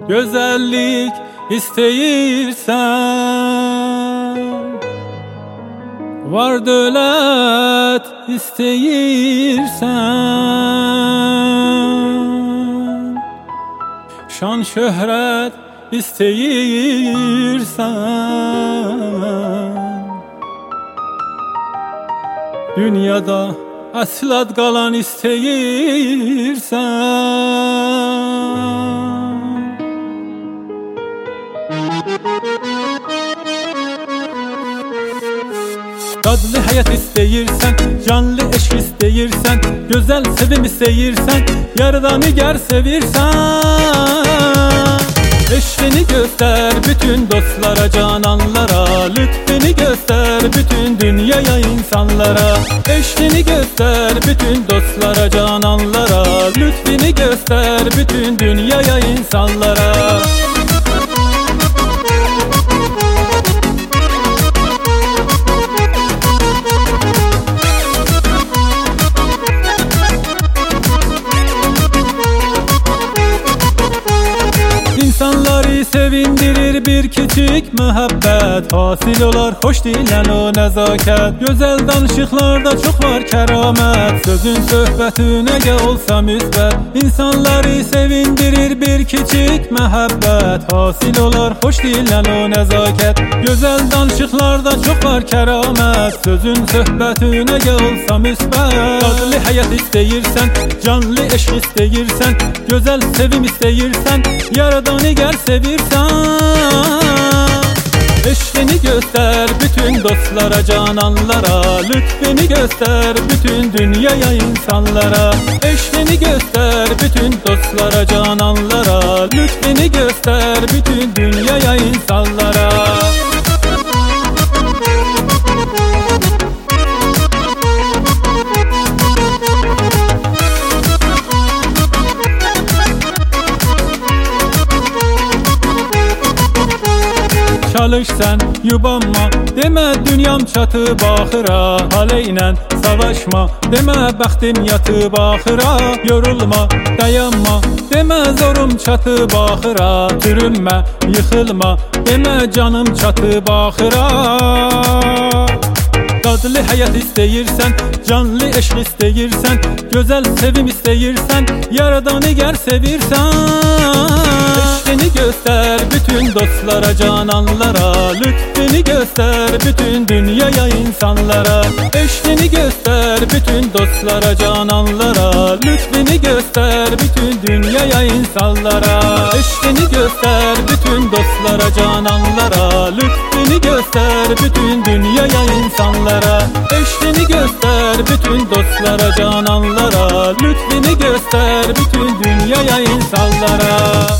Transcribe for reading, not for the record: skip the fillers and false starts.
Güzellik isteyirsen, var dövlət isteyirsen, şan şöhrət isteyirsen, dünyada əsl qalan isteyirsen, dadlı hayat isteyirsen, canlı eşk isteyirsen, güzel sevim isteyirsen, yaradanı ger sevirsen, eşkini göster bütün dostlara, cananlara, lütfeni göster bütün dünyaya, insanlara. Eşkini göster bütün dostlara, cananlara, lütfeni göster bütün dünyaya, insanlara. İnsanları sevindirir bir küçük mühabbet, hasil olar hoş dilən o nəzakət. Gözəl danışıqlarda çox var kəramət, sözün söhbətinə gə olsa müsbət. İnsanları sevindirir bir küçük mühabbet, hasil olar hoş dilən o nəzakət. Gözəl danışıqlarda çox var kəramət, sözün söhbətinə gə olsa müsbət. Dadlı həyat istəyirsən, canlı eşq istəyirsən, gözəl sevim istəyirsən, yaradanı gel sevirsen, eşkini göster bütün dostlara, cananlara, lütfeni göster bütün dünyaya, insanlara. Eşkini göster bütün dostlara, cananlara, lütfeni göster bütün dünyaya, insanlara. Çalış sen, yubanma, demə dünyam çatıb axıra. Aleynən savaşma, demə bəxtim yatıb axıra. Yorulma, dayanma, demə zorum çatıb axıra. Türünmə, yıxılma, demə canım çatıb axıra. Dadlı həyat istəyirsən, canlı eşq istəyirsən, gözəl sevim istəyirsən, yaradanı gər sevirsən. Eşkini göster bütün dostlara, cananlara, lütfeni göster bütün dünyaya, insanlara. Eşkini göster bütün dostlara, cananlara, lütfeni göster bütün dünyaya, insanlara. Eşkini göster bütün dostlara, cananlara, lütfeni göster bütün dünyaya, insanlara. Eşkini göster bütün dostlara, cananlara, lütfeni göster bütün dünyaya, insanlara.